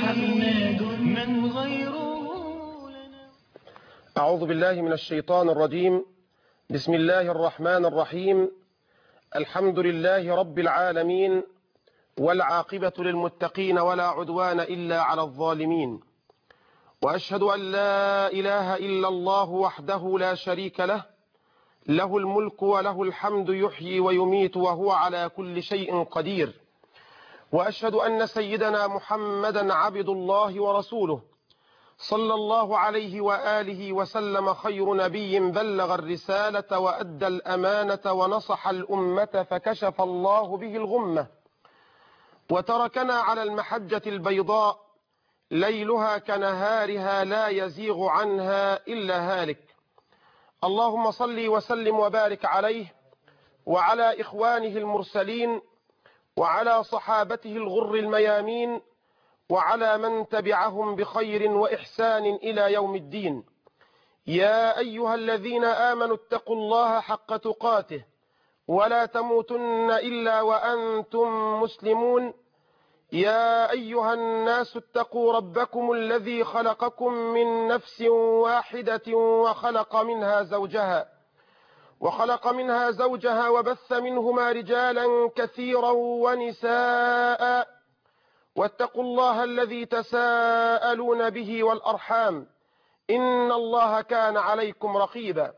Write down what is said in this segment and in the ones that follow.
محمد من غيره لنا. أعوذ بالله من الشيطان الرجيم. بسم الله الرحمن الرحيم. الحمد لله رب العالمين، والعاقبة للمتقين ولا عدوان إلا على الظالمين، وأشهد أن لا إله إلا الله وحده لا شريك له، له الملك وله الحمد يحيي ويميت وهو على كل شيء قدير. وأشهد أن سيدنا محمدا عبد الله ورسوله صلى الله عليه وآله وسلم، خير نبي بلغ الرسالة وأدى الأمانة ونصح الأمة فكشف الله به الغمة، وتركنا على المحجة البيضاء ليلها كنهارها لا يزيغ عنها إلا هالك. اللهم صل وسلم وبارك عليه وعلى إخوانه المرسلين وعلى صحابته الغر الميامين وعلى من تبعهم بخير وإحسان إلى يوم الدين. يا أيها الذين آمنوا اتقوا الله حق تقاته ولا تموتن إلا وأنتم مسلمون. يا أيها الناس اتقوا ربكم الذي خلقكم من نفس واحدة وخلق منها زوجها وبث منهما رجالا كثيرا ونساء، واتقوا الله الذي تساءلون به والأرحام إن الله كان عليكم رقيبا.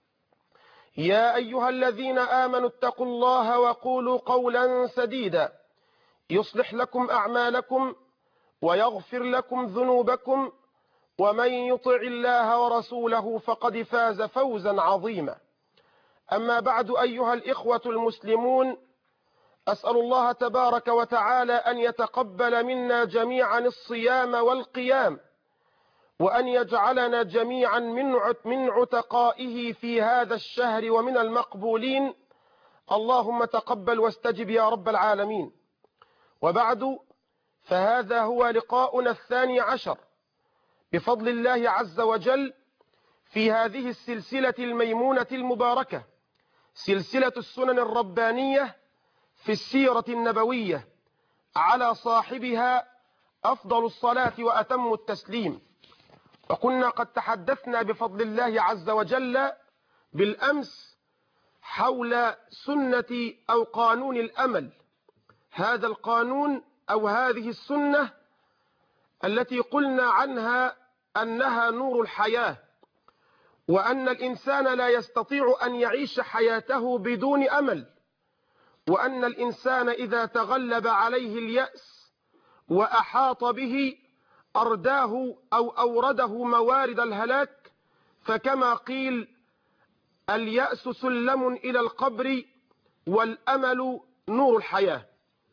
يا أيها الذين آمنوا اتقوا الله وقولوا قولا سديدا يصلح لكم أعمالكم ويغفر لكم ذنوبكم، ومن يطع الله ورسوله فقد فاز فوزا عظيما. أما بعد، أيها الإخوة المسلمون، أسأل الله تبارك وتعالى أن يتقبل منا جميعا الصيام والقيام، وأن يجعلنا جميعا من عتقائه في هذا الشهر ومن المقبولين. اللهم تقبل واستجب يا رب العالمين. وبعد، فهذا هو لقاؤنا 12 بفضل الله عز وجل في هذه السلسلة الميمونة المباركة، سلسلة السنن الربانية في السيرة النبوية، على صاحبها أفضل الصلاة وأتم التسليم. وكنا قد تحدثنا بفضل الله عز وجل بالأمس حول سنة أو قانون الأمل، هذا القانون أو هذه السنة التي قلنا عنها أنها نور الحياة، وأن الإنسان لا يستطيع أن يعيش حياته بدون أمل، وأن الإنسان إذا تغلب عليه اليأس وأحاط به أرداه أو أورده موارد الهلاك، فكما قيل: اليأس سلم إلى القبر والأمل نور الحياة.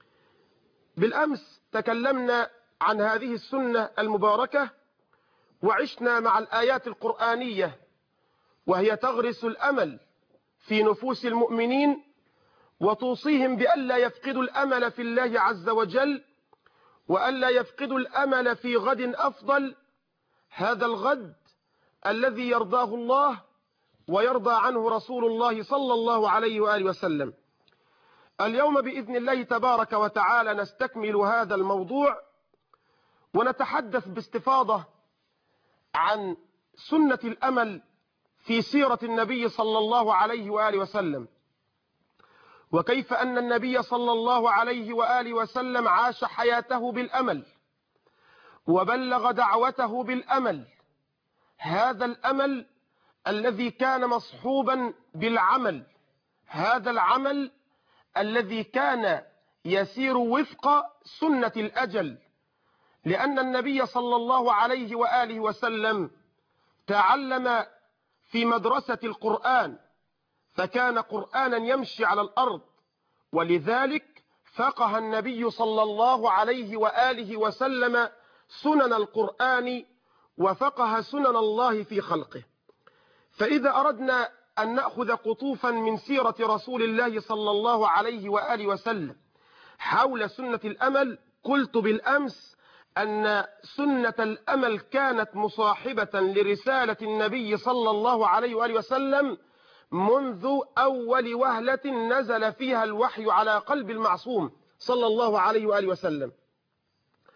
بالأمس تكلمنا عن هذه السنة المباركة، وعشنا مع الآيات القرآنية وهي تغرس الأمل في نفوس المؤمنين، وتوصيهم بألا يفقدوا الأمل في الله عز وجل، وألا يفقدوا الأمل في غد أفضل، هذا الغد الذي يرضاه الله ويرضى عنه رسول الله صلى الله عليه وآله وسلم. اليوم بإذن الله تبارك وتعالى نستكمل هذا الموضوع، ونتحدث باستفاضة عن سنة الأمل في سيرة النبي صلى الله عليه وآله وسلم، وكيف أن النبي صلى الله عليه وآله وسلم عاش حياته بالأمل وبلغ دعوته بالأمل، هذا الأمل الذي كان مصحوبا بالعمل، هذا العمل الذي كان يسير وفق سنة الأجل، لأن النبي صلى الله عليه وآله وسلم تعلم في مدرسة القرآن، فكان قرآنا يمشي على الأرض، ولذلك فقه النبي صلى الله عليه وآله وسلم سنن القرآن وفقه سنن الله في خلقه. فإذا أردنا أن نأخذ قطوفا من سيرة رسول الله صلى الله عليه وآله وسلم حول سنة الأمل، قلت بالأمس أن سنة الأمل كانت مصاحبة لرسالة النبي صلى الله عليه وآله وسلم منذ أول وهلة نزل فيها الوحي على قلب المعصوم صلى الله عليه وآله وسلم.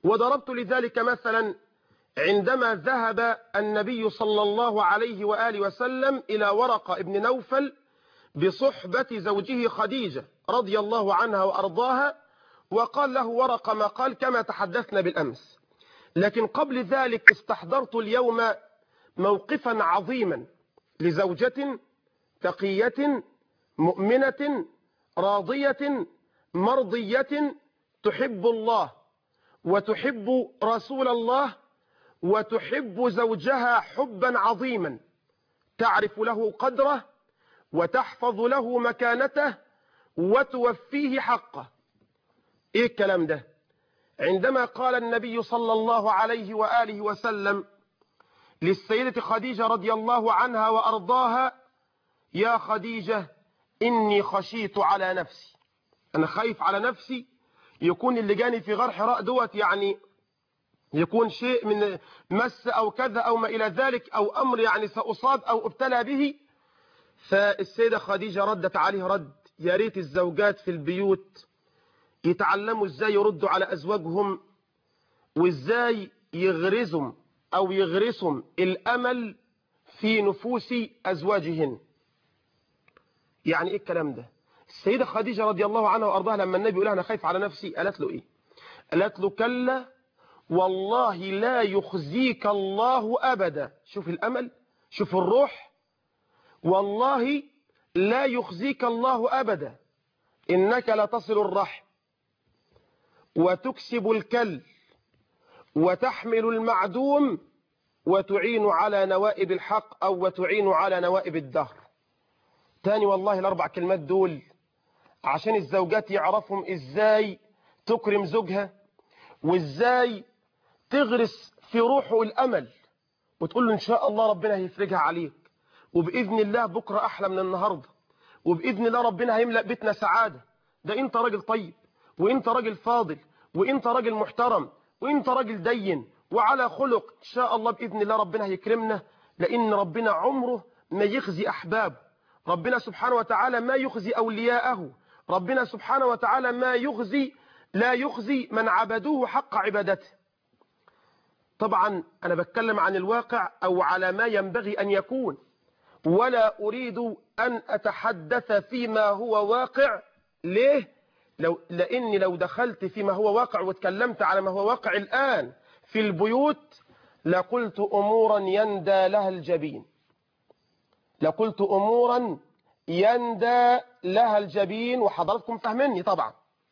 وضربت لذلك مثلا عندما ذهب النبي صلى الله عليه وآله وسلم إلى ورقة ابن نوفل بصحبة زوجه خديجة رضي الله عنها وأرضاها، وقال له ورقة ما قال كما تحدثنا بالأمس. لكن قبل ذلك استحضرت اليوم موقفا عظيما لزوجة تقية مؤمنة راضية مرضية تحب الله وتحب رسول الله وتحب زوجها حبا عظيما، تعرف له قدره وتحفظ له مكانته وتوفيه حقه. ايه الكلام ده؟ عندما قال النبي صلى الله عليه وآله وسلم للسيدة خديجة رضي الله عنها وأرضاها: يا خديجة إني خشيت على نفسي، أنا خايف على نفسي يكون اللي جاني في غار حراء دوت يعني يكون شيء من مس أو كذا أو ما إلى ذلك، أو أمر يعني سأصاب أو ابتلى به. فالسيدة خديجة ردت عليه رد: يا ريت الزوجات في البيوت يتعلموا ازاي يردوا على أزواجهم، وازاي يغرزهم أو يغرسهم الأمل في نفوس أزواجهن. يعني إيه الكلام ده؟ السيدة خديجة رضي الله عنها وأرضاها لما النبي يقول لها أنا خايف على نفسي، قالت له إيه؟ قالت له: كلا والله لا يخزيك الله أبدا. شوف الأمل، شوف الروح. والله لا يخزيك الله أبدا، إنك لتصل الرحم وتكسب الكل وتحمل المعدوم وتعين على نوائب الحق أو وتعين على نوائب الدهر. تاني والله الأربع كلمات دول عشان الزوجات يعرفهم إزاي تكرم زوجها، وإزاي تغرس في روحه الأمل، وتقول له إن شاء الله ربنا هيفرجها عليك، وبإذن الله بكرة أحلى من النهاردة، وبإذن الله ربنا هيملأ بيتنا سعادة. ده أنت راجل طيب، وأنت راجل فاضل، وأنت راجل محترم، وأنت راجل دين وعلى خلق. إن شاء الله بإذن الله ربنا هيكرمنا، لأن ربنا عمره ما يخزي أحبابه. ربنا سبحانه وتعالى ما يخزي أولياءه. ربنا سبحانه وتعالى لا يخزي من عبدوه حق عبادته. طبعا أنا بتكلم عن الواقع أو على ما ينبغي أن يكون، ولا أريد أن أتحدث فيما هو واقع. ليه؟ لأني لو دخلت فيما هو واقع واتكلمت على ما هو واقع الآن في البيوت لقلت أمورا يندى لها الجبين، لقلت أمورا يندى لها الجبين، وحضراتكم فهمني طبعا.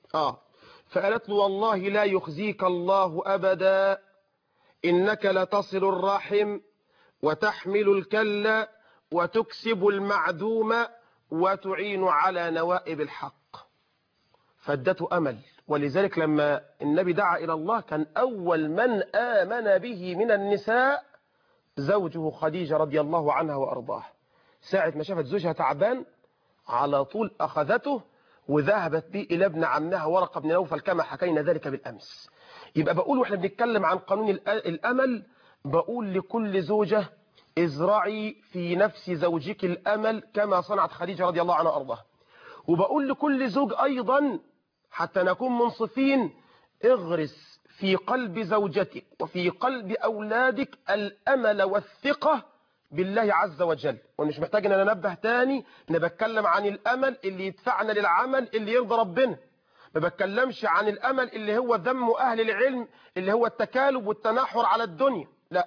فقالت له: والله لا يخزيك الله أبدا، إنك لتصل الرحم وتحمل الكل وتكسب المعدوم وتعين على نوائب الحق. فادته أمل. ولذلك لما النبي دعا إلى الله كان أول من آمن به من النساء زوجه خديجة رضي الله عنها وأرضاها. ساعة ما شافت زوجها تعبان على طول أخذته وذهبت به إلى ابن عمها ورقة بن نوفل كما حكينا ذلك بالأمس. يبقى بقول وإحنا بنتكلم عن قانون الأمل، بقول لكل زوجة: ازرعي في نفس زوجك الأمل كما صنعت خديجة رضي الله عنها وأرضاها. وبقول لكل زوج أيضا حتى نكون منصفين: اغرس في قلب زوجتك وفي قلب أولادك الأمل والثقة بالله عز وجل. ومش محتاج ان انا انبه تاني، انا بتكلم عن الامل اللي يدفعنا للعمل اللي يرضى ربنا، ما بتكلمش عن الامل اللي هو ذم اهل العلم اللي هو التكالب والتناحر على الدنيا، لا.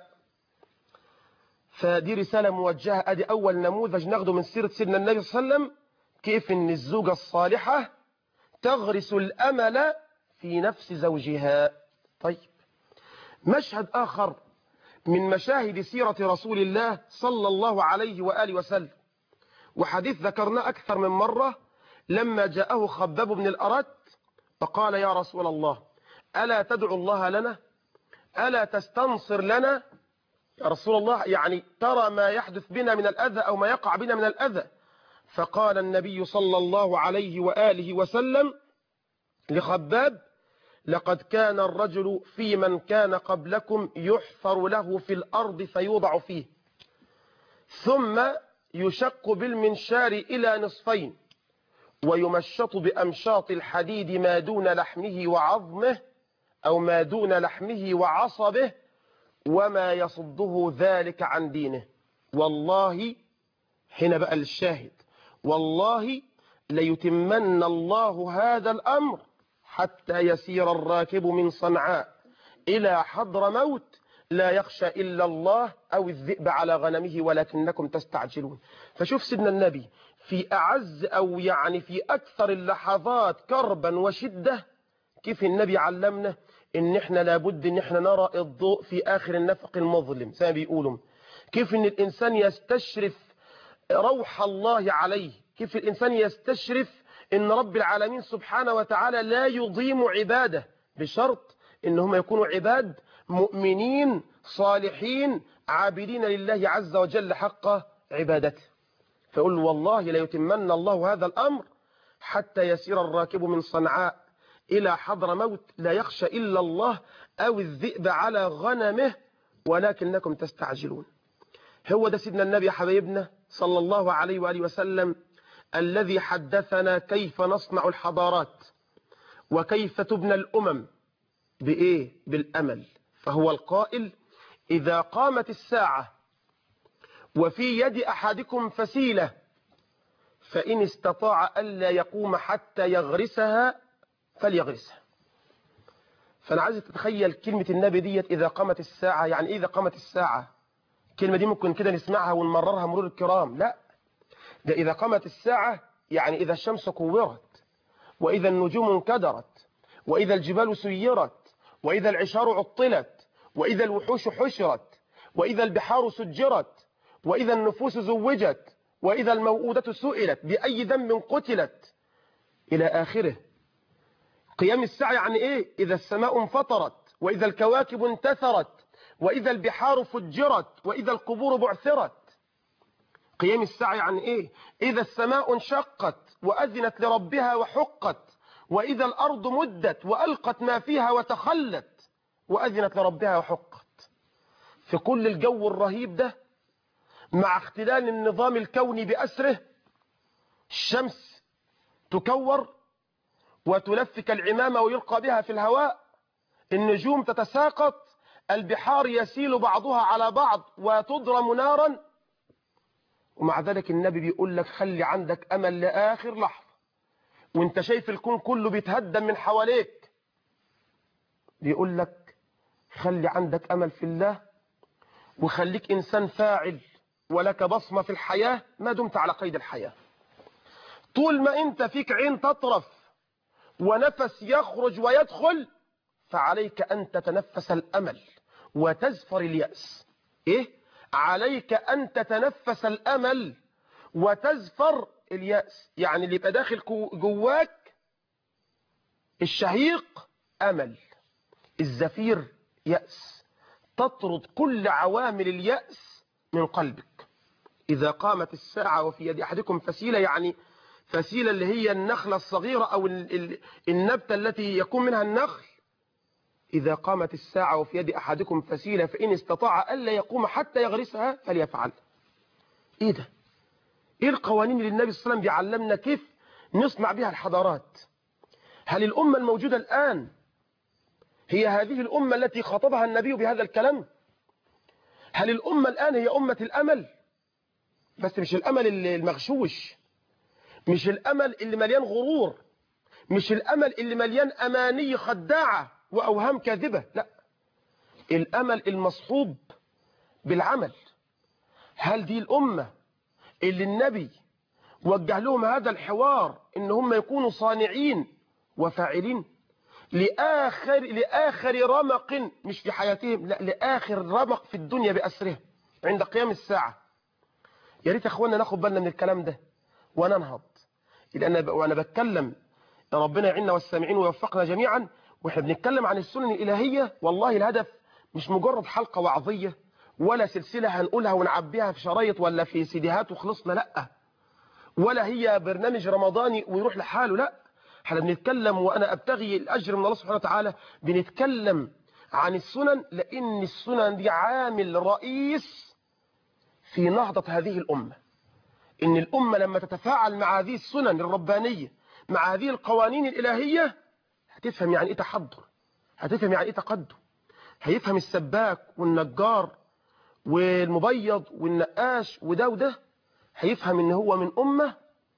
فدي رسالة موجهة. ادي اول نموذج ناخده من سيرة سيدنا النبي صلى الله عليه وسلم، كيف ان الزوجة الصالحة تغرس الامل في نفس زوجها. طيب، مشهد اخر من مشاهد سيرة رسول الله صلى الله عليه وآله وسلم، وحديث ذكرناه أكثر من مرة، لما جاءه خباب بن الأرت فقال: يا رسول الله ألا تدعو الله لنا؟ ألا تستنصر لنا؟ يا رسول الله يعني ترى ما يحدث بنا من الأذى أو ما يقع بنا من الأذى. فقال النبي صلى الله عليه وآله وسلم لخباب: لقد كان الرجل في من كان قبلكم يحفر له في الأرض فيوضع فيه، ثم يشق بالمنشار إلى نصفين، ويمشط بأمشاط الحديد ما دون لحمه وعظمه، أو ما دون لحمه وعصبه وما يصده ذلك عن دينه. والله، حين بقى الشاهد، والله ليتمن الله هذا الأمر حتى يسير الراكب من صنعاء إلى حضرموت لا يخشى إلا الله أو الذئب على غنمه ولكنكم تستعجلون. فشوف سيدنا النبي في أعز أو يعني في أكثر اللحظات كربا وشدة، كيف النبي علمنا إن إحنا لابد إن إحنا نرى الضوء في آخر النفق المظلم زي ما بيقولوا. كيف إن الإنسان يستشرف روح الله عليه، كيف الإنسان يستشرف إن رب العالمين سبحانه وتعالى لا يضيم عباده، بشرط إنهم يكونوا عباد مؤمنين صالحين عابدين لله عز وجل حق عبادته. فيقول والله ليتمن الله هذا الأمر حتى يسير الراكب من صنعاء إلى حضرموت لا يخشى إلا الله أو الذئب على غنمه ولكنكم تستعجلون. هو ده سيدنا النبي حبيبنا صلى الله عليه وآله وسلم الذي حدثنا كيف نصنع الحضارات وكيف تبنى الأمم. بإيه؟ بالأمل. فهو القائل إذا قامت الساعة وفي يد أحدكم فسيلة فإن استطاع ألا يقوم حتى يغرسها فليغرسها. فأنا عايز تتخيل كلمة النبي ديت إذا قامت الساعة، يعني إذا قامت الساعة الكلمة دي ممكن كده نسمعها ونمررها مرور الكرام، لا، ده إذا قامت الساعة يعني إذا الشمس كورت وإذا النجوم انكدرت وإذا الجبال سيرت وإذا العشار عطلت وإذا الوحوش حشرت وإذا البحار سجرت وإذا النفوس زوجت وإذا الموءودة سئلت بأي ذنب قتلت إلى آخره. قيام الساعة يعني إيه؟ إذا السماء انفطرت وإذا الكواكب انتثرت وإذا البحار فجرت وإذا القبور بعثرت. قيام الساعة يعني إيه؟ إذا السماء انشقت وأذنت لربها وحقت وإذا الأرض مدت وألقت ما فيها وتخلت وأذنت لربها وحقت. في كل الجو الرهيب ده مع اختلال النظام الكوني بأسره، الشمس تكور وتلفك العمامة ويلقى بها في الهواء، النجوم تتساقط، البحار يسيل بعضها على بعض وتضرم نارا، ومع ذلك النبي بيقول لك خلي عندك أمل لآخر لحظة وانت شايف الكون كله بيتهدم من حواليك. بيقول لك خلي عندك أمل في الله وخليك إنسان فاعل ولك بصمة في الحياة ما دمت على قيد الحياة. طول ما انت فيك عين تطرف ونفس يخرج ويدخل فعليك أن تتنفس الأمل وتزفر اليأس. إيه؟ عليك أن تتنفس الأمل وتزفر اليأس. يعني اللي يبقى داخل جواك الشهيق أمل، الزفير يأس، تطرد كل عوامل اليأس من قلبك. إذا قامت الساعة وفي يد أحدكم فسيلة، يعني فسيلة اللي هي النخلة الصغيرة أو النبتة التي يكون منها النخل. إذا قامت الساعة وفي يد أحدكم فسيلة فإن استطاع ألا يقوم حتى يغرسها فليفعل. إيه ده؟ إيه القوانين اللي النبي صلى الله عليه وسلم بيعلمنا كيف نصنع بها الحضارات؟ هل الأمة الموجودة الآن هي هذه الأمة التي خاطبها النبي بهذا الكلام؟ هل الأمة الآن هي أمة الأمل؟ بس مش الأمل المغشوش، مش الأمل اللي مليان غرور، مش الأمل اللي مليان أماني خداعة وأوهام كاذبة، لا، الأمل المصحوب بالعمل. هل دي الأمة اللي النبي وجه لهم هذا الحوار إن هم يكونوا صانعين وفاعلين لآخر رمق، مش في حياتهم، لا، لآخر رمق في الدنيا بأسرها عند قيام الساعة؟ يا ريت يا اخوانا ناخد بالنا من الكلام ده وننهض. لأن وأنا بتكلم ربنا يعيننا والسامعين ويوفقنا جميعا، واحنا بنتكلم عن السنن الإلهية، والله الهدف مش مجرد حلقة وعظية ولا سلسلة هنقولها ونعبيها في شرايط ولا في سيديهات وخلصنا، لا، ولا هي برنامج رمضاني ويروح لحاله، لا، احنا بنتكلم وأنا أبتغي الأجر من الله سبحانه وتعالى، بنتكلم عن السنن لأن السنن دي عامل رئيس في نهضة هذه الأمة. إن الأمة لما تتفاعل مع هذه السنن الربانية، مع هذه القوانين الإلهية، هتفهم يعني إيه تحضر، هتفهم يعني ايه تقدم. هيفهم السباك والنجار والمبيض والنقاش وده هيفهم ان هو من أمة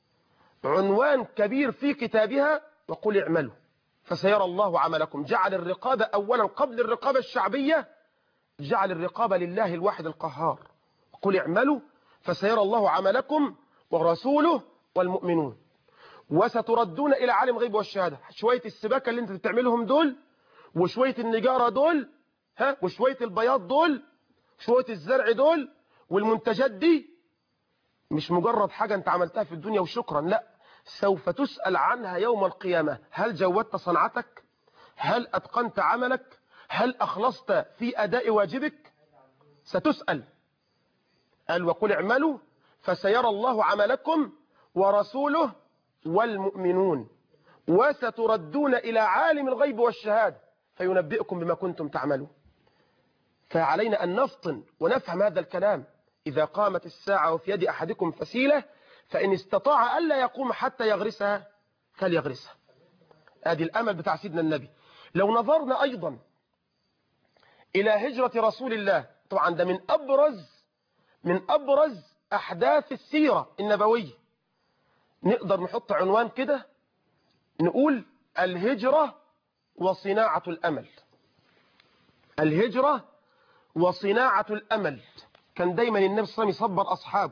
عنوان كبير في كتابها وقل اعملوا فسيرى الله عملكم. جعل الرقابة أولا قبل الرقابة الشعبية، جعل الرقابة لله الواحد القهار. قل اعملوا فسيرى الله عملكم ورسوله والمؤمنون وستردون إلى عالم غيب والشهادة. شوية السباكة اللي انت بتعملهم دول وشوية النجارة دول وشوية البياض دول شوية الزرع دول والمنتجات دي مش مجرد حاجة انت عملتها في الدنيا وشكرا، لا، سوف تسأل عنها يوم القيامة. هل جودت صنعتك؟ هل أتقنت عملك؟ هل أخلصت في أداء واجبك؟ ستسأل. قال وقل اعملوا فسيرى الله عملكم ورسوله والمؤمنون وستردون إلى عالم الغيب والشهادة فينبئكم بما كنتم تعملون. فعلينا أن نفطن ونفهم هذا الكلام. إذا قامت الساعة وفي يد أحدكم فسيلة فإن استطاع ألا يقوم حتى يغرسها فليغرسها. هذه الأمل بتاع سيدنا النبي. لو نظرنا أيضا إلى هجرة رسول الله، طبعا ده من أبرز أحداث السيرة النبوية. نقدر نحط عنوان كده نقول الهجرة وصناعة الأمل. الهجرة وصناعة الأمل. كان دايما النبي صلى الله عليه وسلم يصبر أصحابه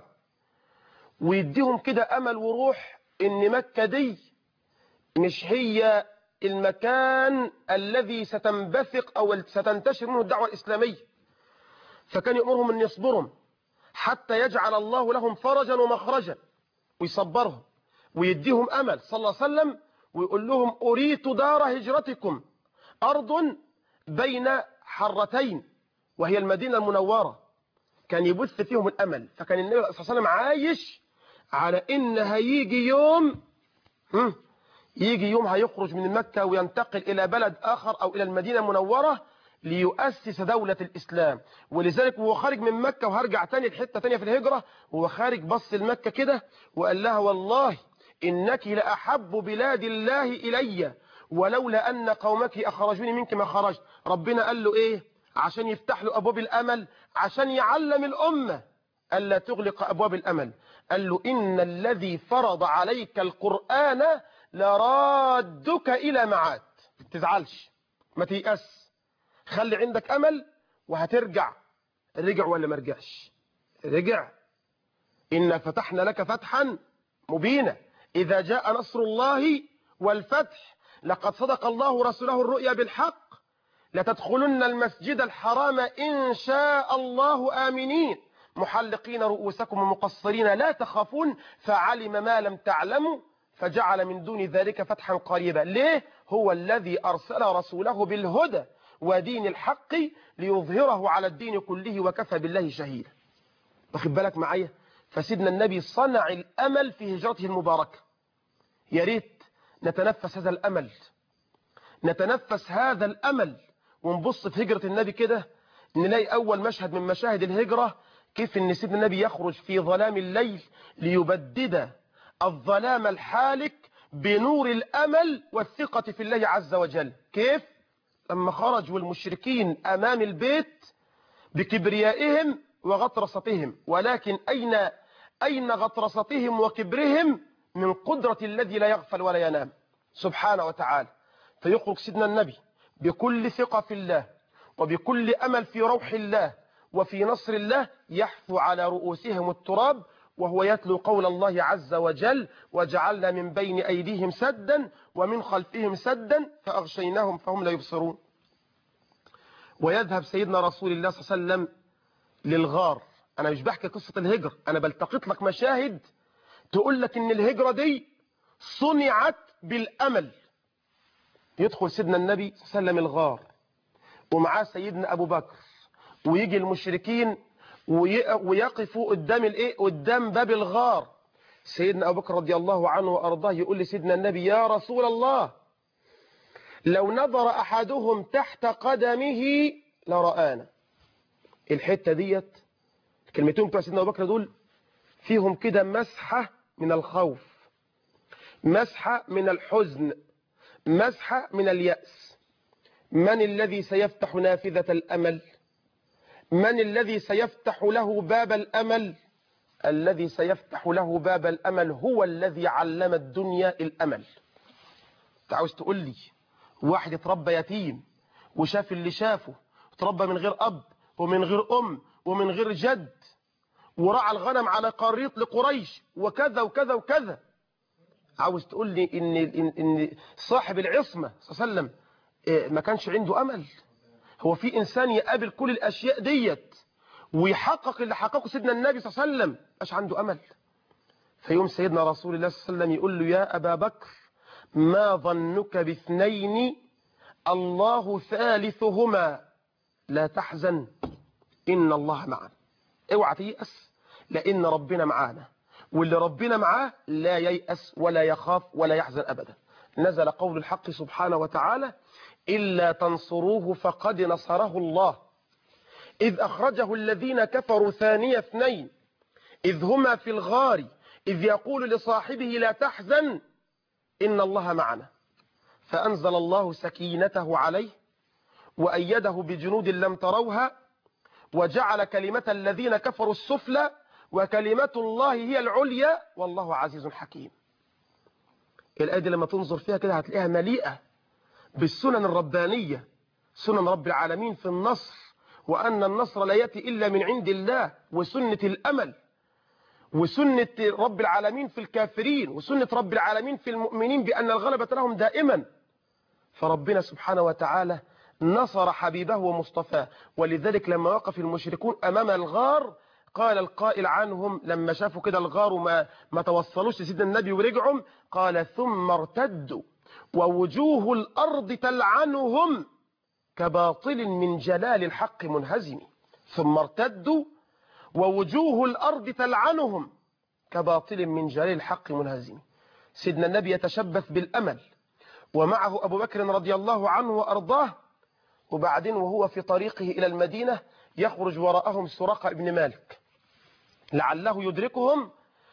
ويديهم كده أمل وروح إن مكة دي مش هي المكان الذي ستنبثق أو ستنتشر منه الدعوة الإسلامية. فكان يأمرهم أن يصبرهم حتى يجعل الله لهم فرجا ومخرجا ويصبرهم ويديهم أمل صلى الله عليه وسلم ويقول لهم أريت دار هجرتكم أرض بين حرتين وهي المدينة المنورة. كان يبث فيهم الأمل. فكان النبي صلى الله عليه وسلم عايش على إن هيجي يوم هيخرج من مكة وينتقل إلى بلد آخر أو إلى المدينة المنورة ليؤسس دولة الإسلام. ولذلك هو خارج من مكة، وهرجع تاني لحتة تانية في الهجرة، هو خارج بص لمكة كده وقال لها والله إنك لأحب بلاد الله إلي ولولا أن قومك أخرجوني منك ما خرجت. ربنا قال له إيه عشان يفتح له أبواب الأمل، عشان يعلم الأمة ألا تغلق أبواب الأمل. قال له إن الذي فرض عليك القرآن لرادك إلى معاد. تزعلش، ما تيأس، خلي عندك أمل وهترجع. رجع ولا ما رجعش؟ رجع. إن فتحنا لك فتحا مبينا إذا جاء نصر الله والفتح لقد صدق الله رسوله الرؤيا بالحق لتدخلن المسجد الحرام إن شاء الله آمنين محلقين رؤوسكم ومقصرين لا تخافون فعلم ما لم تعلموا فجعل من دون ذلك فتحا قريبا. ليه؟ هو الذي أرسل رسوله بالهدى ودين الحق ليظهره على الدين كله وكفى بالله شهيدا. واخد بالك معايا؟ فسيدنا النبي صنع الأمل في هجرته المباركة. يا ريت نتنفس هذا الأمل، نتنفس هذا الأمل ونبص في هجرة النبي كده نلاقي أول مشهد من مشاهد الهجرة كيف أن سيدنا النبي يخرج في ظلام الليل ليبدد الظلام الحالك بنور الأمل والثقة في الله عز وجل. كيف؟ لما خرج والمشركين أمام البيت بكبريائهم وغطرستهم، ولكن أين غطرستهم وكبرهم من قدرة الذي لا يغفل ولا ينام سبحانه وتعالى. فيخرج سيدنا النبي بكل ثقة في الله وبكل أمل في روح الله وفي نصر الله، يحفو على رؤوسهم التراب وهو يتلو قول الله عز وجل وجعلنا من بين أيديهم سدا ومن خلفهم سدا فأغشيناهم فهم لا يبصرون. ويذهب سيدنا رسول الله صلى الله عليه وسلم للغار. أنا مش بحكي قصة الهجرة، أنا بلتقط لك مشاهد تقول لك إن الهجرة دي صنعت بالأمل. يدخل سيدنا النبي صلى الله عليه وسلم الغار ومعاه سيدنا أبو بكر، ويجي المشركين ويقفوا قدام باب الغار. سيدنا أبو بكر رضي الله عنه وأرضاه يقول لسيدنا النبي يا رسول الله لو نظر أحدهم تحت قدمه لرآنا. الحتة ديت الكلمتين بتوع سيدنا أبو بكر دول فيهم كده مسحة من الخوف، مسحة من الحزن، مسحة من اليأس. من الذي سيفتح نافذة الأمل؟ من الذي سيفتح له باب الأمل؟ الذي سيفتح له باب الأمل هو الذي علم الدنيا الأمل. تعاوز تقول لي واحد اتربى يتيم وشاف اللي شافه، اتربى من غير أب ومن غير أم ومن غير جد، ورعى الغنم على قريط لقريش وكذا وكذا وكذا، عاوز تقول لي إن صاحب العصمة صلى الله عليه وسلم ما كانش عنده أمل؟ هو في إنسان يقابل كل الأشياء ديت ويحقق اللي حققه سيدنا النبي صلى الله عليه وسلم مش عنده أمل؟ فيوم سيدنا رسول الله صلى الله عليه وسلم يقول له يا أبا بكر ما ظنك باثنين الله ثالثهما لا تحزن إن الله معنا. اوعى تيأس لأن ربنا معانا، واللي ربنا معاه لا ييأس ولا يخاف ولا يحزن أبدا. نزل قول الحق سبحانه وتعالى إلا تنصروه فقد نصره الله إذ أخرجه الذين كفروا ثاني اثنين إذ هما في الغار إذ يقول لصاحبه لا تحزن إن الله معنا فأنزل الله سكينته عليه وأيده بجنود لم تروها وجعل كلمة الذين كفروا السفلى وكلمة الله هي العليا والله عزيز حكيم. الآية دي لما تنظر فيها كده هتلاقيها مليئة بالسنن الربانية، سنن رب العالمين في النصر، وأن النصر لا يأتي إلا من عند الله، وسنة الأمل، وسنة رب العالمين في الكافرين، وسنة رب العالمين في المؤمنين بأن الغلبة لهم دائما. فربنا سبحانه وتعالى نصر حبيبه ومصطفاه، ولذلك لما وقف المشركون أمام الغار قال القائل عنهم لما شافوا كده الغار وما توصلوش لسيدنا النبي ورجعوا، قال ثم ارتدوا ووجوه الأرض تلعنهم كباطل من جلال الحق منهزم. ثم ارتدوا ووجوه الأرض تلعنهم كباطل من جلال الحق منهزم. سيدنا النبي يتشبث بالأمل ومعه أبو بكر رضي الله عنه وأرضاه، وبعدين وهو في طريقه إلى المدينة يخرج وراءهم سراقة ابن مالك لعله يدركهم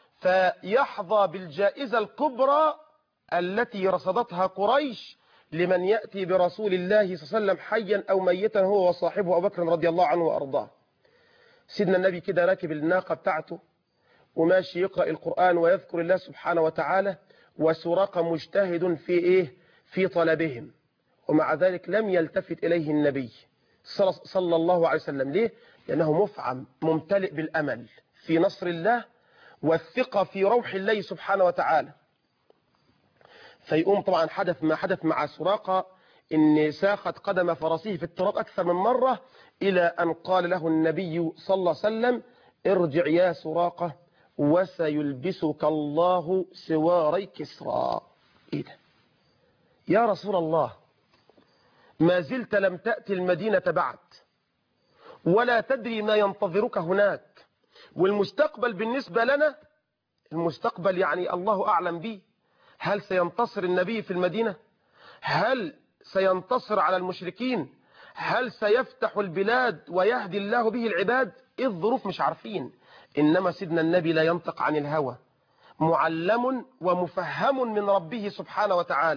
فيحظى بالجائزة الكبرى التي رصدتها قريش لمن يأتي برسول الله صلى الله عليه وسلم حيا أو ميتا هو وصاحبه أبو بكر رضي الله عنه وأرضاه. سيدنا النبي كده راكب الناقة بتاعته وماشي يقرأ القرآن ويذكر الله سبحانه وتعالى، وسراقة مجتهد في طلبهم، ومع ذلك لم يلتفت إليه النبي صلى الله عليه وسلم. ليه؟ لأنه مفعم ممتلئ بالأمل في نصر الله والثقة في روح الله سبحانه وتعالى. فيقوم طبعا حدث ما حدث مع سراقة إن ساخت قدم فرسه في التراب أكثر من مرة إلى أن قال له النبي صلى الله عليه وسلم ارجع يا سراقة وسيلبسك الله سواري كسرى. إيه ده؟ يا رسول الله ما زلت لم تأتي المدينة بعد ولا تدري ما ينتظرك هناك، والمستقبل بالنسبة لنا المستقبل يعني الله أعلم به. هل سينتصر النبي في المدينة؟ هل سينتصر على المشركين؟ هل سيفتح البلاد ويهدي الله به العباد؟ إيه الظروف مش عارفين. إنما سيدنا النبي لا ينطق عن الهوى، معلم ومفهم من ربه سبحانه وتعالى.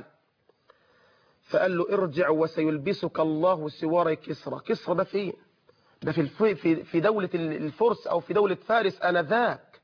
فقال له ارجع وسيلبسك الله سواري كسرى. كسرى ده فين؟ ده في دولة الفرس أو في دولة فارس آنذاك.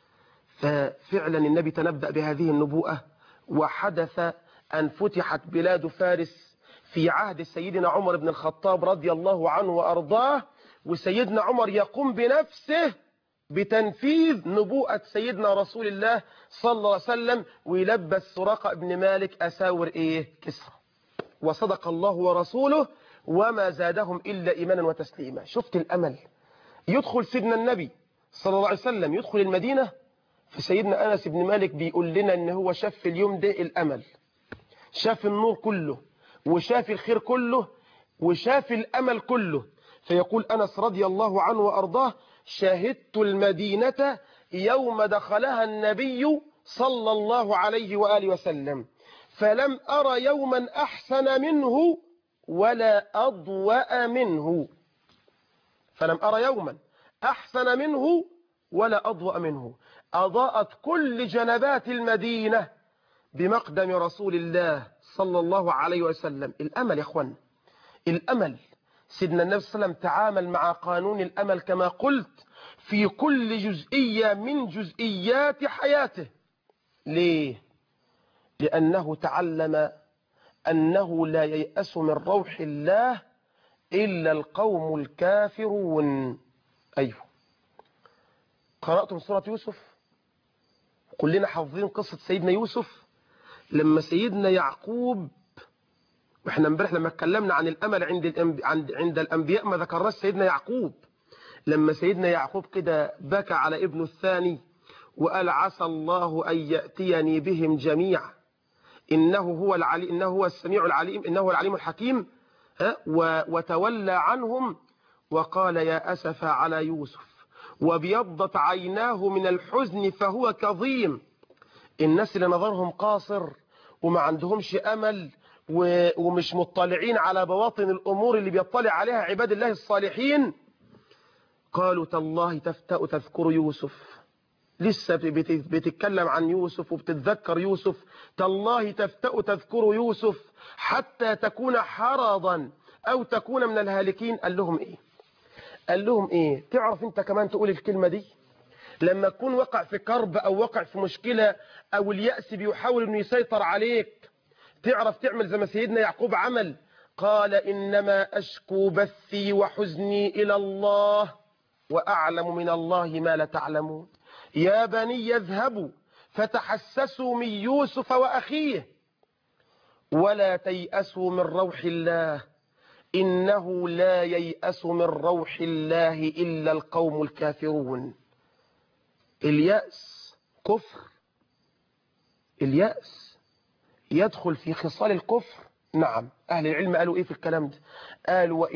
ففعلا النبي تنبأ بهذه النبوءة، وحدث أن فتحت بلاد فارس في عهد سيدنا عمر بن الخطاب رضي الله عنه وأرضاه، وسيدنا عمر يقوم بنفسه بتنفيذ نبوءة سيدنا رسول الله صلى الله عليه وسلم، ويلبس سراقة ابن مالك أساور كسرى. وصدق الله ورسوله وما زادهم إلا إيمانا وتسليما. شفت الأمل؟ يدخل سيدنا النبي صلى الله عليه وسلم يدخل المدينة، فسيدنا أنس بن مالك بيقول لنا إن هو شاف في اليوم ده الأمل، شاف النور كله وشاف الخير كله وشاف الأمل كله. فيقول أنس رضي الله عنه وأرضاه شاهدت المدينة يوم دخلها النبي صلى الله عليه وآله وسلم فلم أرى يوما أحسن منه ولا أضوأ منه. فلم أرى يوما أحسن منه ولا أضوأ منه. أضاءت كل جنبات المدينة بمقدم رسول الله صلى الله عليه وسلم. الأمل يا أخوان، الأمل. سيدنا النبي صلى الله عليه وسلم تعامل مع قانون الأمل كما قلت في كل جزئية من جزئيات حياته. ليه؟ لأنه تعلم أنه لا ييأس من روح الله إلا القوم الكافرون. أيوه، قرأتم سورة يوسف؟ كلنا حافظين قصة سيدنا يوسف لما سيدنا يعقوب، واحنا امبارح لما اتكلمنا عن الأمل عند الأنبياء ما ذكرناش سيدنا يعقوب. لما سيدنا يعقوب كده بكى على ابنه الثاني وقال عسى الله أن يأتيني بهم جميعا إنه هو السميع العليم، إنه هو العليم الحكيم، وتولى عنهم وقال يا أسف على يوسف وابيضت عيناه من الحزن فهو كظيم. الناس اللي نظرهم قاصر وما عندهمش أمل ومش مطلعين على بواطن الأمور اللي بيطلع عليها عباد الله الصالحين، قالوا تالله تفتأ تذكر يوسف. لسه بتتكلم عن يوسف وبتتذكر يوسف. تالله تفتأ تذكر يوسف حتى تكون حرضا أو تكون من الهالكين. قال لهم إيه؟ قال لهم إيه؟ تعرف أنت كمان تقول الكلمة دي لما تكون وقع في كرب أو وقع في مشكلة أو اليأس بيحاول أنه يسيطر عليك، تعرف تعمل زي ما سيدنا يعقوب عمل؟ قال إنما أشكو بثي وحزني إلى الله وأعلم من الله ما لا تعلمون. يا بني يذهبوا فتحسسوا من يوسف وأخيه ولا تيأسوا من روح الله إنه لا ييأس من روح الله إلا القوم الكافرون. اليأس كفر، اليأس يدخل في خصال الكفر. نعم، أهل العلم قالوا إيه في الكلام ده؟ قالوا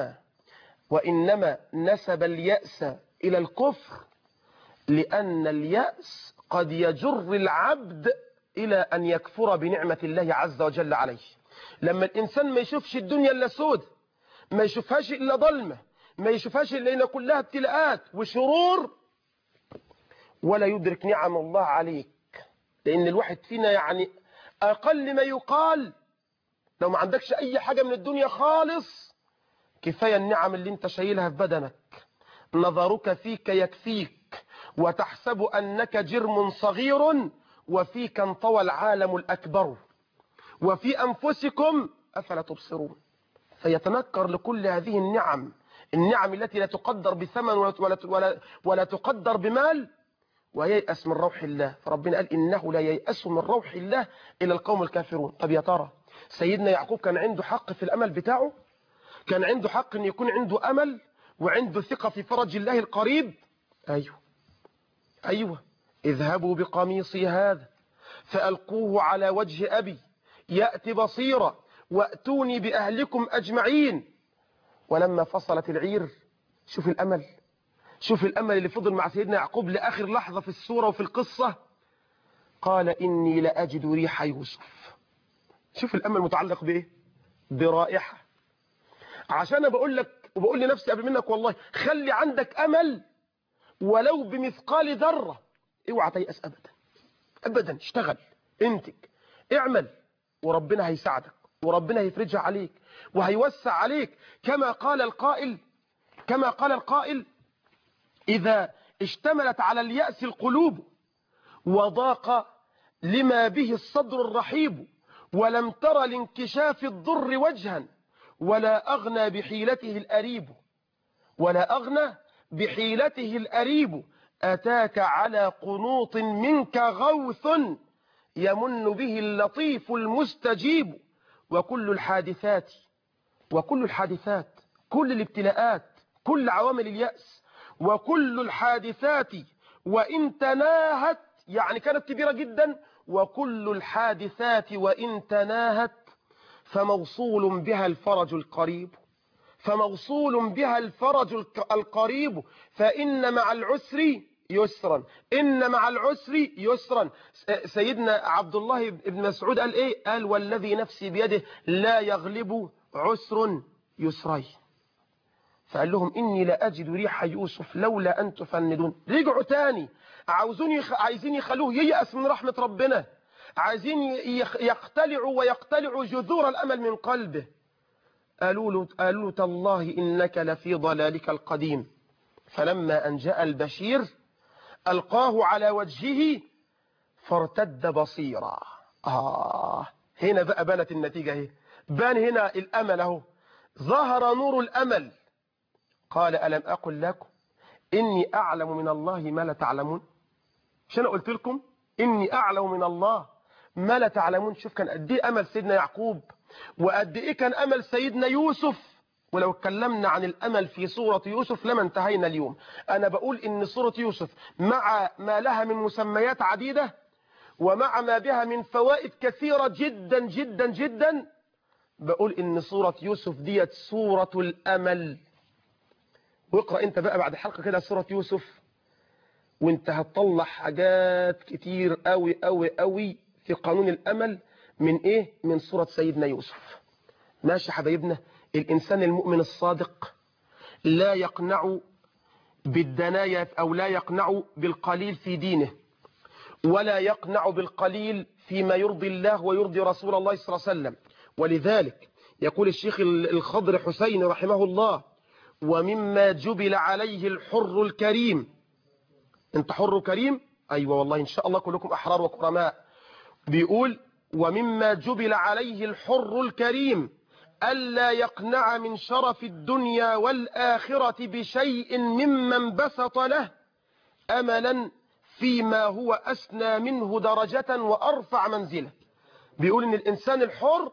وإنما نسب اليأس إلى الكفر لأن اليأس قد يجر العبد إلى أن يكفر بنعمة الله عز وجل عليه. لما الإنسان ما يشوفش الدنيا إلا سود، ما يشوفهاش إلا ظلمة، ما يشوفهاش إلا إن كلها ابتلاءات وشرور، ولا يدرك نعم الله عليك. لأن الواحد فينا يعني أقل ما يقال لو ما عندكش أي حاجة من الدنيا خالص كفاية النعم اللي انت شايلها في بدنك. نظرك فيك يكفيك وتحسب أنك جرم صغير وفيك انطوى العالم الأكبر وفي أنفسكم أفلا تبصرون. فيتنكر لكل هذه النعم التي لا تقدر بثمن ولا تقدر بمال، وييأس من روح الله. فربنا قال إنه لا ييأس من روح الله إلى القوم الكافرون. طب يا ترى سيدنا يعقوب كان عنده حق في الأمل بتاعه؟ كان عنده حق أن يكون عنده أمل وعنده ثقة في فرج الله القريب؟ أيوة. اذهبوا بقميصي هذا فألقوه على وجه أبي يأتي بصيرا وأتوني بأهلكم أجمعين. ولما فصلت العير، شوف الأمل اللي فضل مع سيدنا يعقوب لآخر لحظة في السورة وفي القصة. قال إني لأجد ريح يوسف. شوف الأمل متعلق بإيه؟ برائحة. عشان أنا بقول لك وبقول لنفسي قبل منك والله، خلي عندك أمل ولو بمثقال ذرة. اوعى تيأس أبدا. اشتغل، انتج، اعمل، وربنا هيساعدك وربنا هيفرجها عليك وهيوسع عليك. كما قال القائل إذا اشتملت على اليأس القلوب وضاق لما به الصدر الرحيب ولم تر لانكشاف الضر وجها ولا أغنى بحيلته الأريب أتاك على قنوط منك غوث يمن به اللطيف المستجيب. وكل الحادثات كل الابتلاءات كل عوامل اليأس وكل الحادثات وإن تناهت، يعني كانت كبيرة جدا، وكل الحادثات وإن تناهت فموصول بها الفرج القريب فإن مع العسر يسرا إن مع العسر يسرا. سيدنا عبد الله بن مسعود قال إيه؟ قال والذي نفسي بيده لا يغلب عسر يسرين. فقال لهم إني لأجد ريح يوسف لولا أن تفندون. رجعوا تاني عايزين يخلوه ييأس من رحمة ربنا، عايزين يقتلعوا جذور الأمل من قلبه. قالوا تالله إنك لفي ضلالك القديم. فلما أن جاء البشير ألقاه على وجهه فارتد بصيرا. هنا بقى بانت النتيجة اهي، بان هنا الأمل اهو، ظهر نور الأمل. قال ألم أقل لكم إني أعلم من الله ما لا تعلمون؟ مش أنا قلت لكم إني أعلم من الله ما لا تعلمون؟ شوف كان قد إيه أمل سيدنا يعقوب، وقد إيه كان أمل سيدنا يوسف. ولو اتكلمنا عن الأمل في سورة يوسف لما انتهينا اليوم. أنا بقول إن سورة يوسف مع ما لها من مسميات عديدة ومع ما بها من فوائد كثيرة جدا جدا جدا، بقول إن سورة يوسف ديت سورة الأمل. واقرأ انت بقى بعد حلقة كده سورة يوسف، وانت هتطلع حاجات كتير قوي قوي قوي في قانون الأمل. من ايه؟ من سورة سيدنا يوسف. ماشي حبايبنا. الإنسان المؤمن الصادق لا يقنع بالدنايا أو لا يقنع بالقليل في دينه، ولا يقنع بالقليل فيما يرضي الله ويرضي رسول الله صلى الله عليه وسلم. ولذلك يقول الشيخ الخضر حسين رحمه الله: ومما جبل عليه الحر الكريم. انت حر كريم؟ ايوه والله ان شاء الله كلكم احرار وكرماء. بيقول: ومما جبل عليه الحر الكريم ألا يقنع من شرف الدنيا والآخرة بشيء مما انبسط له أملا فيما هو أسنى منه درجة وأرفع منزلة. بيقول إن الإنسان الحر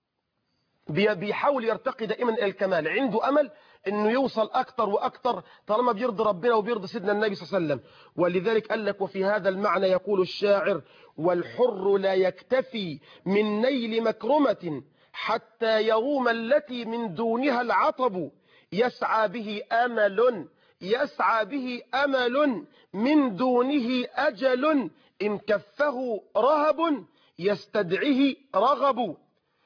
بيحاول يرتقي دائما إلى الكمال، عنده أمل إنه يوصل أكتر وأكتر طالما بيرضي ربنا وبيرضي سيدنا النبي صلى الله عليه وسلم. ولذلك قال لك: وفي هذا المعنى يقول الشاعر: والحر لا يكتفي من نيل مكرمة حتى يروم التي من دونها العطب، يسعى به أمل من دونه أجل، إن كفه رهب يستدعيه رغب.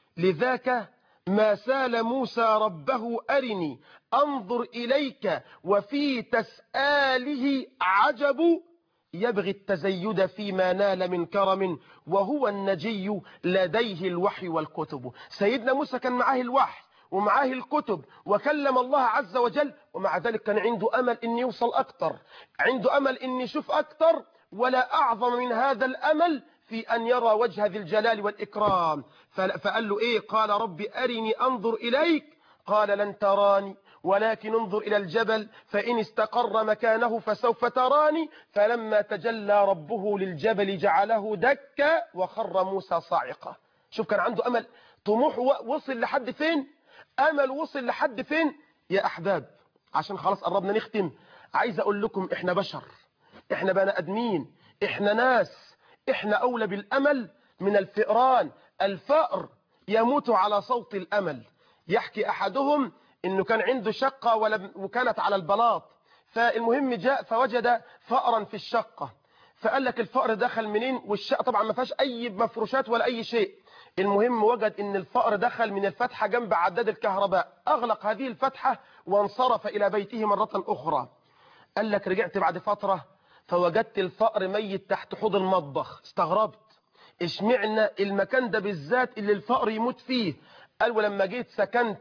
لذاك ما سال موسى ربه أرني أنظر إليك وفي تسآله عجب، يبغي التزيد فيما نال من كرم وهو النجي لديه الوحي والكتب. سيدنا موسى كان معاه الوحي ومعاه الكتب وكلم الله عز وجل، ومع ذلك كان عنده أمل إن يوصل أكتر، عنده أمل إن يشوف أكتر. ولا أعظم من هذا الأمل في أن يرى وجه ذي الجلال والإكرام. فقال له إيه؟ قال رب أرني أنظر إليك، قال لن تراني ولكن انظر إلى الجبل فإن استقر مكانه فسوف تراني. فلما تجلى ربه للجبل جعله دكا وخر موسى صاعقا. شوف كان عنده أمل، طموح وصل لحد فين؟ أمل وصل لحد فين؟ يا أحباب عشان خلاص قربنا نختم، عايز أقول لكم إحنا بشر، إحنا بني آدمين، إحنا ناس، إحنا أولى بالأمل من الفئران. الفأر يموت على صوت الأمل. يحكي أحدهم إنه كان عنده شقة وكانت على البلاط، فالمهم جاء فوجد فأرا في الشقة، فقال لك الفأر دخل منين؟ والشقة طبعا ما فيهاش أي مفروشات ولا أي شيء. المهم وجد إن الفأر دخل من الفتحة جنب عداد الكهرباء، أغلق هذه الفتحة وانصرف إلى بيته مرة أخرى. قال لك رجعت بعد فترة فوجدت الفأر ميت تحت حوض المطبخ. استغربت، اشمعنى المكان ده بالذات اللي الفأر يموت فيه؟ قال ولما جيت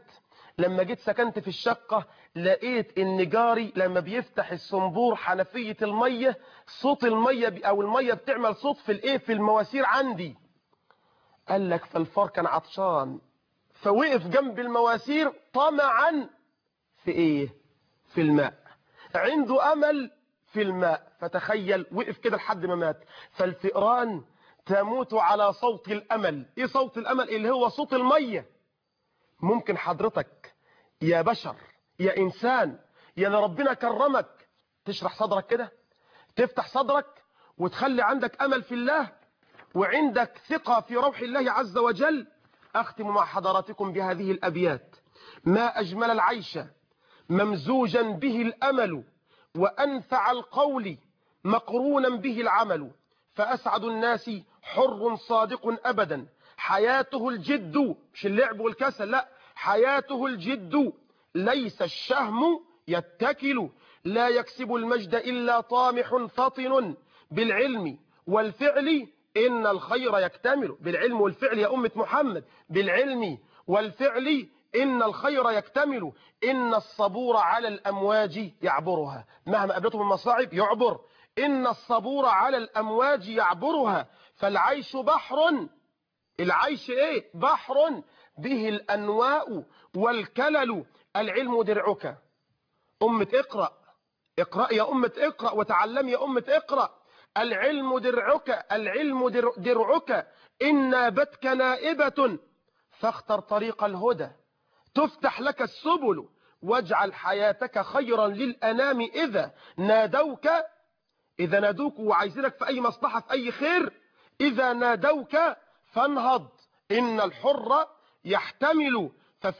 سكنت في الشقة لقيت ان جاري لما بيفتح الصنبور حنفية المية صوت المية او المية بتعمل صوت في المواسير عندي. قال لك فالفار كان عطشان فوقف جنب المواسير طمعا في ايه؟ في الماء، عنده امل في الماء. فتخيل وقف كده لحد ما مات. فالفئران تموت على صوت الامل. ايه صوت الامل؟ اللي هو صوت المية. ممكن حضرتك يا بشر يا انسان يا اللي ربنا كرمك تشرح صدرك كده، تفتح صدرك وتخلي عندك امل في الله وعندك ثقة في روح الله عز وجل. اختم مع حضراتكم بهذه الابيات: ما اجمل العيش ممزوجا به الامل، وانفع القول مقرونا به العمل، فاسعد الناس حر صادق ابدا، حياته الجد، مش اللعب والكسل، لا، حياته الجد، ليس الشهم يتكل، لا يكسب المجد إلا طامح فطن، بالعلم والفعل إن الخير يكتمل. بالعلم والفعل يا أمة محمد، بالعلم والفعل إن الخير يكتمل، إن الصبور على الأمواج يعبرها، مهما قابلته من مصاعب يعبر. إن الصبور على الأمواج يعبرها، فالعيش بحر. العيش إيه؟ بحر به الأنواء والكلل، العلم درعك. أمة اقرأ، اقرأ يا أمة اقرأ، وتعلم يا أمة اقرأ. العلم درعك، العلم درعك، إن نابتك نائبة فاختر طريق الهدى، تفتح لك السبل واجعل حياتك خيرا للأنام. إذا نادوك وعايزينك في أي مصلحة في أي خير، إذا نادوك فانهض. إن الحر يحتمل،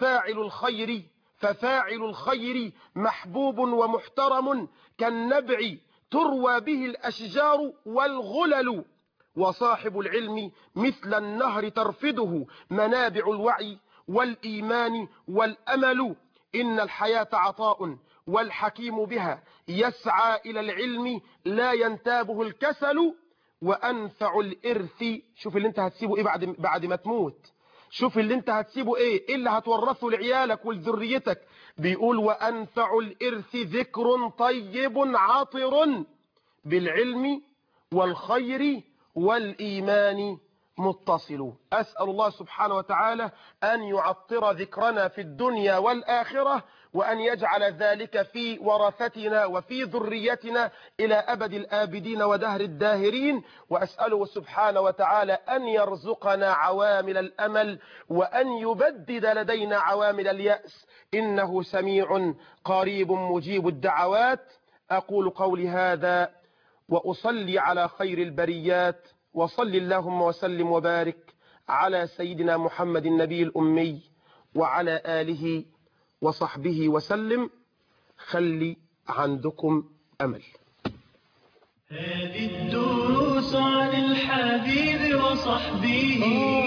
ففاعل الخير محبوب ومحترم، كالنبع تروى به الأشجار والغلل. وصاحب العلم مثل النهر ترفده منابع الوعي والإيمان والأمل. إن الحياة عطاء والحكيم بها يسعى إلى العلم لا ينتابه الكسل. وأنفع الإرث، شوف اللي انت هتسيبه ايه بعد ما تموت، شوف اللي انت هتسيبه ايه اللي هتورثه لعيالك ولذريتك. بيقول وأنفع الإرث ذكر طيب عاطر بالعلم والخير والإيمان متصل. أسأل الله سبحانه وتعالى أن يعطر ذكرنا في الدنيا والآخرة، وأن يجعل ذلك في ورثتنا وفي ذريتنا إلى أبد الآبدين ودهر الداهرين. وأسأله سبحانه وتعالى أن يرزقنا عوامل الأمل، وأن يبدد لدينا عوامل اليأس، إنه سميع قريب مجيب الدعوات. أقول قولي هذا وأصلي على خير البريات، وصل اللهم وسلم وبارك على سيدنا محمد النبي الأمي وعلى آله وصحبه وسلم. خلي عندكم أمل. هذه الدروس عن الحبيب وصحبه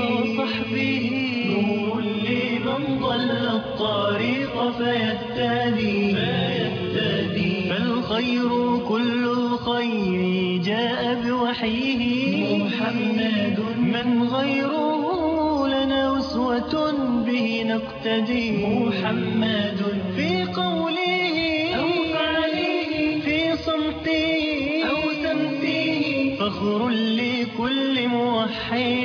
نور لمن ضل الطريق فيهتدي فالخير كل الخير جاء بوحيه محمد من غيره لنا أسوة به نقتدي محمد في قوله أو فعله في صمته أو تمثيله فخر لكل موحد